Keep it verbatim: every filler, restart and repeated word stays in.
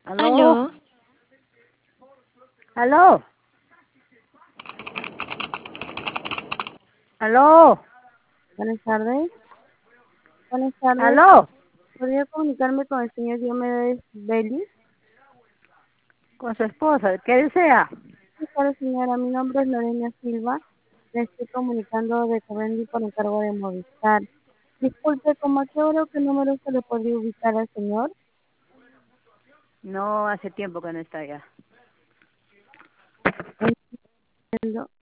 ¿Aló? Aló, ¿Aló? ¿Aló? buenas tardes. Buenas tardes. ¿Aló? ¿Podría comunicarme con el señor Diomedes Belli? Con su esposa, ¿qué desea? Sí, claro, señora. Mi nombre es Lorena Silva. Le estoy comunicando de Covendi por encargo de Movistar. Disculpe, ¿cómo a qué hora o qué número se le podría ubicar al señor? No, hace tiempo que no está allá. Entiendo.